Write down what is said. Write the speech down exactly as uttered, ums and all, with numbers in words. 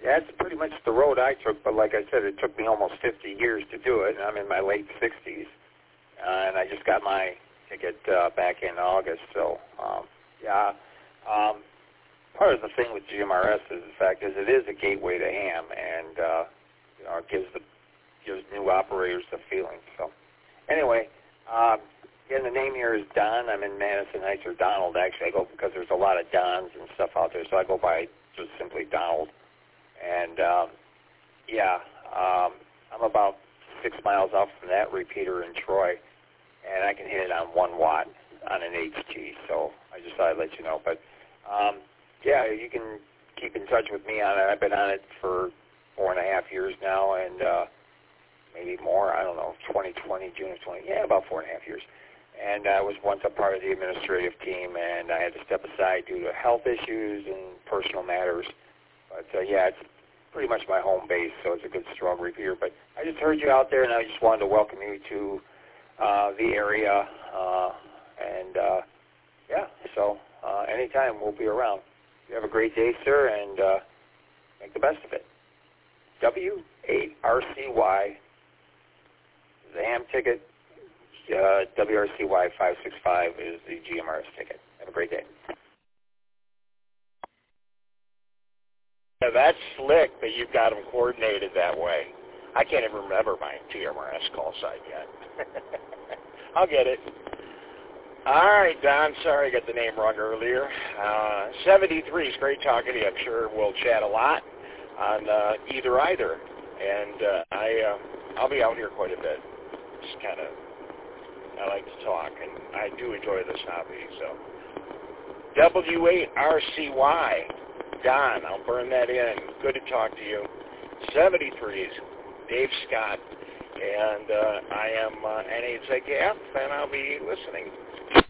Yeah, it's pretty much the road I took, but like I said, it took me almost fifty years to do it, and I'm in my late sixties, uh, and I just got my ticket uh, back in August, so, um, yeah. Um, part of the thing with G M R S is the fact is it is a gateway to ham, and, uh, you know, it gives, the, gives new operators the feeling, so. Anyway, um, again, the name here is Don. I'm in Madison Heights, or Donald, actually. I go because there's a lot of Dons and stuff out there, so I go by just simply Donald. And, um, yeah, um, I'm about six miles off from that repeater in Troy, and I can hit it on one watt on an H T, so I just thought I'd let you know. But, um, yeah, you can keep in touch with me on it. I've been on it for four and a half years now, and uh, maybe more. I don't know, twenty twenty, June of twenty, yeah, about four and a half years. And I was once a part of the administrative team, and I had to step aside due to health issues and personal matters. But, uh, yeah, it's pretty much my home base, so it's a good, strong repeater. But I just heard you out there, and I just wanted to welcome you to uh, the area. Uh, and, uh, yeah, so uh, anytime we'll be around. You have a great day, sir, and uh, make the best of it. W eight R C Y, the ham ticket. Uh, W R C Y five six five is the G M R S ticket. Have a great day. Yeah, that's slick that you've got them coordinated that way. I can't even remember my G M R S call sign yet. I'll get it. All right, Don. Sorry I got the name wrong earlier. Uh, seventy-three is great talking to you. I'm sure we'll chat a lot on uh, either either. And uh, I, uh, I'll be out here quite a bit. Just kind of, I like to talk, and I do enjoy this hobby. So W eight R C Y, Don, I'll burn that in. Good to talk to you. seventy-threes, Dave Scott, and uh, I am uh, N H K F, and I'll be listening.